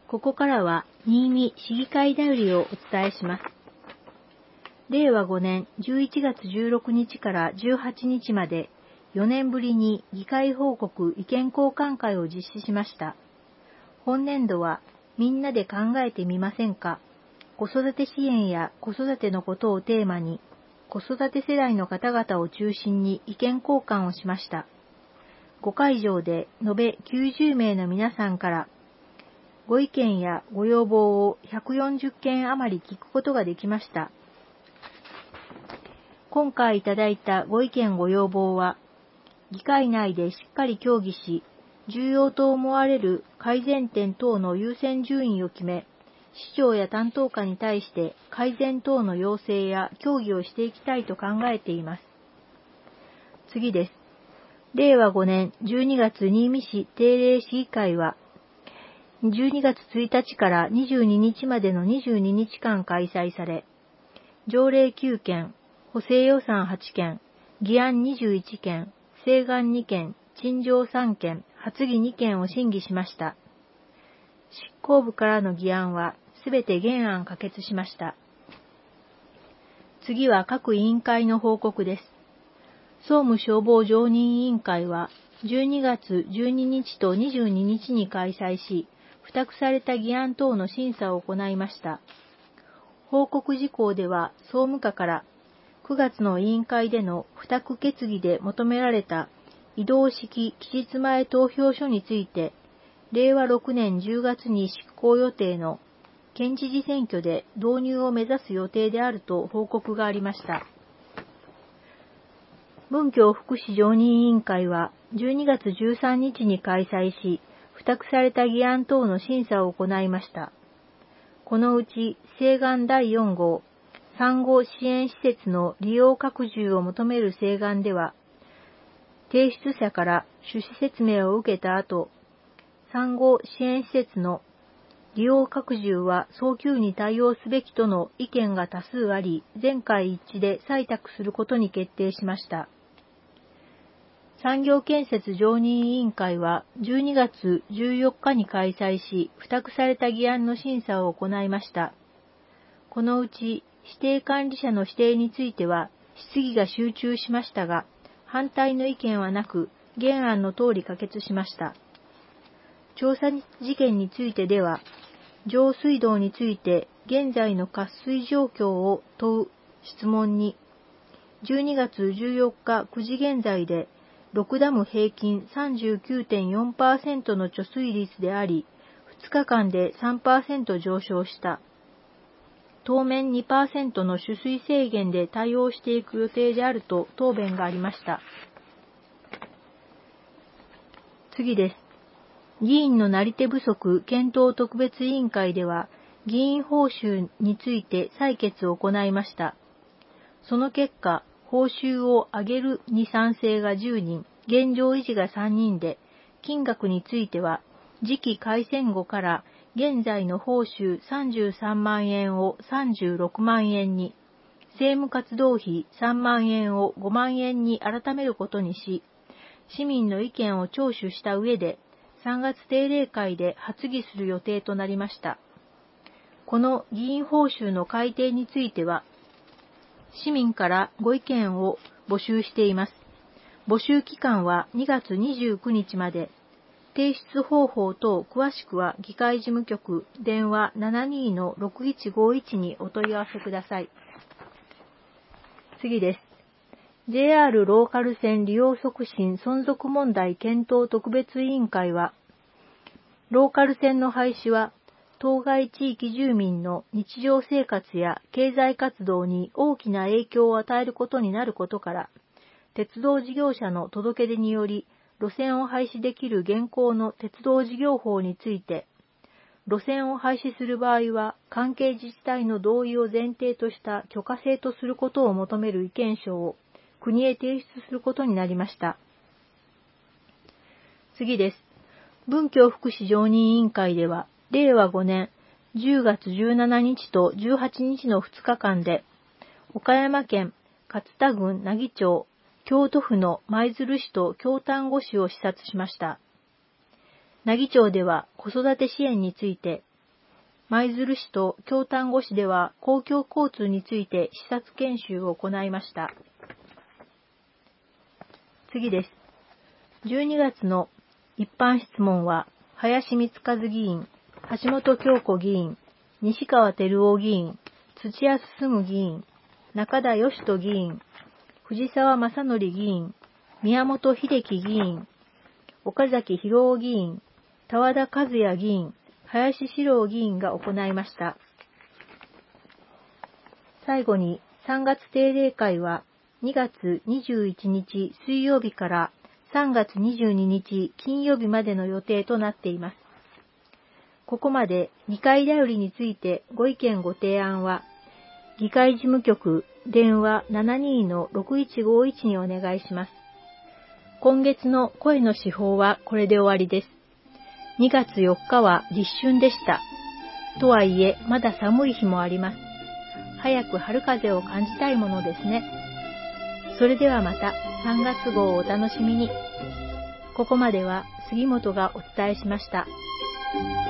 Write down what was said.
ここからは新見市議会だよりをお伝えします。令和5年11月16日から18日まで4年ぶりに議会報告意見交換会を実施しました。本年度はみんなで考えてみませんか？子育て支援や子育てのことをテーマに、子育て世代の方々を中心に意見交換をしました。5会場で延べ90名の皆さんからご意見やご要望を140件余り聞くことができました。今回いただいたご意見ご要望は、議会内でしっかり協議し、重要と思われる改善点等の優先順位を決め、市長や担当課に対して改善等の要請や協議をしていきたいと考えています。次です。令和5年12月新見市定例市議会は、12月1日から22日までの22日間開催され、条例9件、補正予算8件、議案21件、請願2件、陳情3件、発議2件を審議しました。執行部からの議案はすべて原案可決しました。次は各委員会の報告です。総務消防常任委員会は12月12日と22日に開催し、付託された議案等の審査を行いました。報告事項では総務課から9月の委員会での付託決議で求められた移動式期日前投票所について、令和6年10月に執行予定の県知事選挙で導入を目指す予定であると報告がありました。文教福祉常任委員会は12月13日に開催し、付託された議案等の審査を行いました。このうち、請願第4号、産後支援施設の利用拡充を求める請願では、提出者から趣旨説明を受けた後、産後支援施設の利用拡充は早急に対応すべきとの意見が多数あり、全会一致で採択することに決定しました。産業建設常任委員会は12月14日に開催し、付託された議案の審査を行いました。このうち指定管理者の指定については質疑が集中しましたが、反対の意見はなく、原案の通り可決しました。調査事件についてでは、上水道について現在の渇水状況を問う質問に、12月14日9時現在で、6ダム平均 39.4% の貯水率であり、2日間で 3% 上昇した。当面 2% の取水制限で対応していく予定であると答弁がありました。次です。議員のなり手不足検討特別委員会では、議員報酬について採決を行いました。その結果、報酬を上げるに賛成が10人、現状維持が3人で、金額については、次期改選後から現在の報酬33万円を36万円に、政務活動費3万円を5万円に改めることにし、市民の意見を聴取した上で、3月定例会で発議する予定となりました。この議員報酬の改定については、市民からご意見を募集しています。募集期間は2月29日まで。提出方法等詳しくは議会事務局電話 72-6151 にお問い合わせください。次です。JR ローカル線利用促進存続問題検討特別委員会は、ローカル線の廃止は、当該地域住民の日常生活や経済活動に大きな影響を与えることになることから、鉄道事業者の届け出により、路線を廃止できる現行の鉄道事業法について、路線を廃止する場合は、関係自治体の同意を前提とした許可制とすることを求める意見書を国へ提出することになりました。次です。文教福祉常任委員会では、令和5年10月17日と18日の2日間で、岡山県勝田郡奈義町、京都府の舞鶴市と京丹後市を視察しました。奈義町では子育て支援について、 舞鶴市と京丹後市では公共交通について視察研修を行いました。次です。12月の一般質問は、林光和議員、橋本京子議員、西川照夫議員、土屋進議員、中田義人議員、藤沢正則議員、宮本秀樹議員、岡崎博夫議員、田和田和也議員、林史郎議員が行いました。最後に3月定例会は2月21日水曜日から3月22日金曜日までの予定となっています。ここまで議会だよりについてご意見ご提案は、議会事務局電話 72-6151 にお願いします。今月の声の司法はこれで終わりです。2月4日は立春でした。とはいえ、まだ寒い日もあります。早く春風を感じたいものですね。それではまた3月号をお楽しみに。ここまでは杉本がお伝えしました。